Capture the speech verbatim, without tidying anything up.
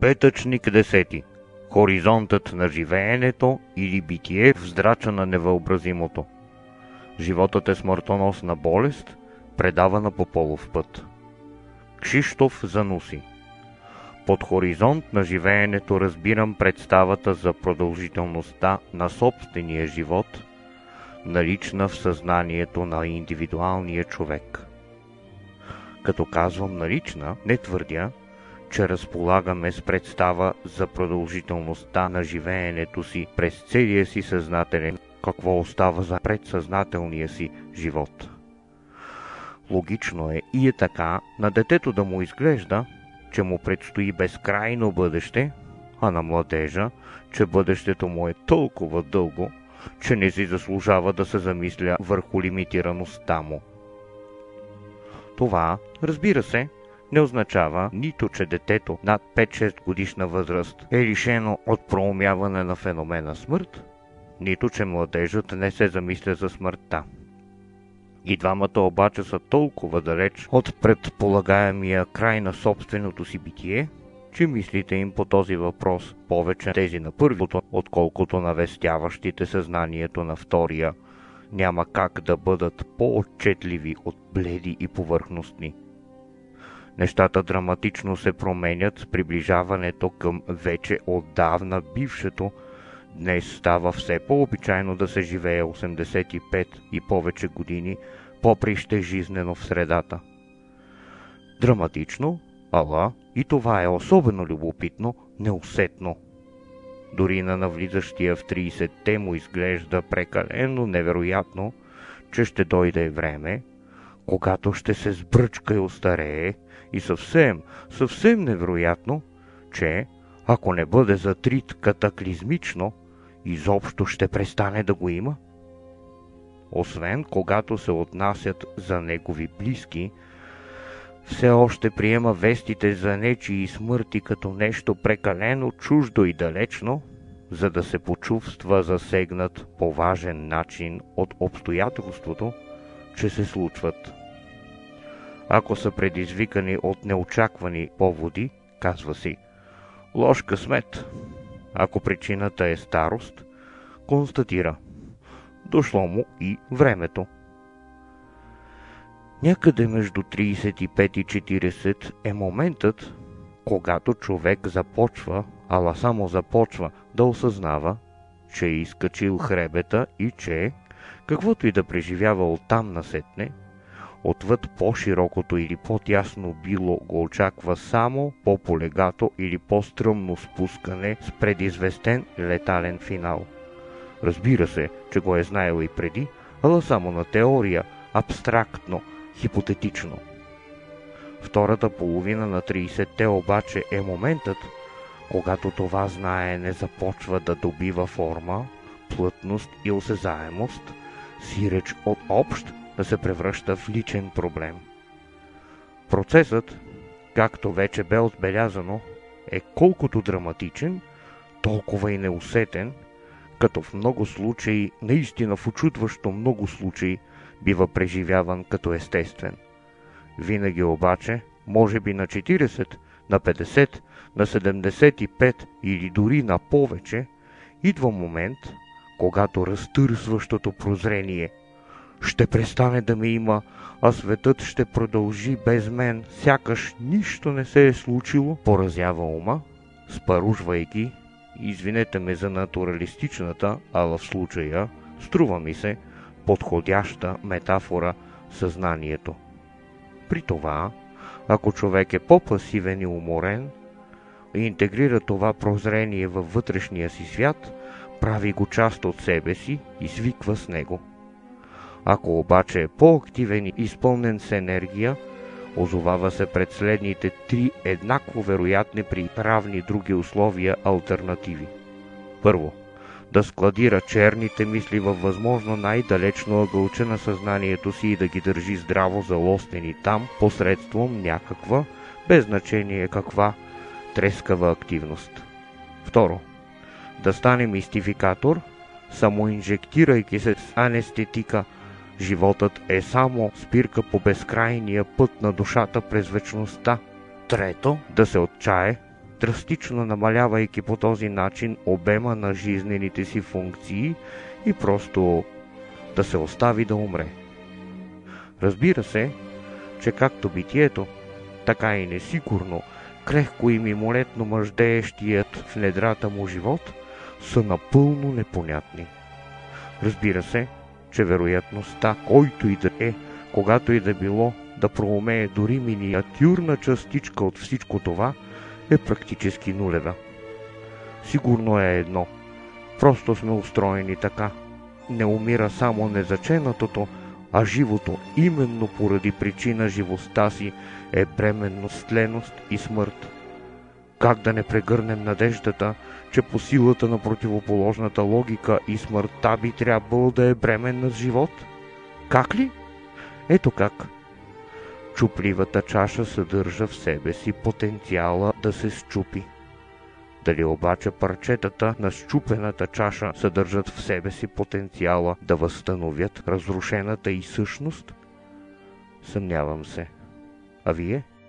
Клетъчник десети. Хоризонтът на живеенето или битие в здрача на невъобразимото. Животът е смъртоносна болест, предавана по полов път. Кшиштоф Зануси. Под хоризонт на живеенето разбирам представата за продължителността на собствения живот, налична в съзнанието на индивидуалния човек. Като казвам налична, не твърдя, че разполагаме с представа за продължителността на живеенето си през целия си съзнателен, какво остава за предсъзнателния си живот. Логично е и е така на детето да му изглежда, че му предстои безкрайно бъдеще, а на младежа, че бъдещето му е толкова дълго, че не си заслужава да се замисля върху лимитираността му. Това, разбира се, не означава нито, че детето над пет-шест годишна възраст е лишено от проумяване на феномена смърт, нито, че младежът не се замисля за смъртта. И двамата обаче са толкова далеч от предполагаемия край на собственото си битие, че мислите им по този въпрос повече тези на първото, отколкото навестяващите съзнанието на втория, няма как да бъдат по-отчетливи от бледи и повърхностни. Нещата драматично се променят с приближаването към вече отдавна бившето. Днес става все по-обичайно да се живее осемдесет и пет и повече години поприще жизнено в средата. Драматично, ала, и това е особено любопитно, неусетно. Дори на навлизащия в тридесетте му изглежда прекалено невероятно, че ще дойде време, когато ще се сбръчка и остарее, и съвсем, съвсем невероятно, че, ако не бъде затрит катаклизмично, изобщо ще престане да го има. Освен когато се отнасят за негови близки, все още приема вестите за нечии смърти като нещо прекалено чуждо и далечно, за да се почувства засегнат по важен начин от обстоятелството, че се случват. Ако са предизвикани от неочаквани поводи, казва си, лош късмет. Ако причината е старост, констатира, дошло му и времето. Някъде между тридесет и пет и четиридесет е моментът, когато човек започва, ала само започва да осъзнава, че е изкачил хребета и че, каквото и да преживява оттам насетне, отвъд по-широкото или по-тясно било го очаква само по-полегато или по-стръмно спускане с предизвестен летален финал. Разбира се, че го е знаел и преди, ала само на теория, абстрактно, хипотетично. Втората половина на тридесетте обаче е моментът, когато това знаене започва да добива форма, плътност и осезаемост, сиреч от общ да се превръща в личен проблем. Процесът, както вече бе отбелязано, е колкото драматичен, толкова и неусетен, като в много случаи, наистина в учудващо много случаи, бива преживяван като естествен. Винаги обаче, може би на четиридесет, на петдесет, на седемдесет и пет или дори на повече, идва момент, когато разтърсващото прозрение ще престане да ме има, а светът ще продължи без мен, сякаш нищо не се е случило, поразява ума, спаружвайки, извинете ме за натуралистичната, ала в случая, струва ми се, подходяща метафора съзнанието. При това, ако човек е по-пасивен и уморен, и интегрира това прозрение във вътрешния си свят, прави го част от себе си и свиква с него. Ако обаче е по-активен и изпълнен с енергия, озовава се пред следните три еднакво вероятни при равни други условия алтернативи. Първо, да складира черните мисли във възможно най-далечно ъгълче на съзнанието си и да ги държи здраво залостени там посредством някаква, без значение каква, трескава активност. Второ, да стане мистификатор, самоинжектирайки се с анестетика. Животът е само спирка по безкрайния път на душата през вечността. Трето, да се отчае, драстично намалявайки по този начин обема на жизнените си функции и просто да се остави да умре. Разбира се, че както битието, така и несигурно, крехко и мимолетно мъждеещият в недрата му живот са напълно непонятни. Разбира се, че вероятността, който и да е, когато и да било, да проумее дори миниатюрна частичка от всичко това, е практически нулева. Сигурно е едно. Просто сме устроени така. Не умира само незаченатото, а живото, именно поради причина живостта си, е бременност, тленост и смърт. Как да не прегърнем надеждата, че по силата на противоположната логика и смъртта би трябвало да е бременна с живот? Как ли? Ето как. Чупливата чаша съдържа в себе си потенциала да се счупи. Дали обаче парчетата на счупената чаша съдържат в себе си потенциала да възстановят разрушената й същност? Съмнявам се. А вие?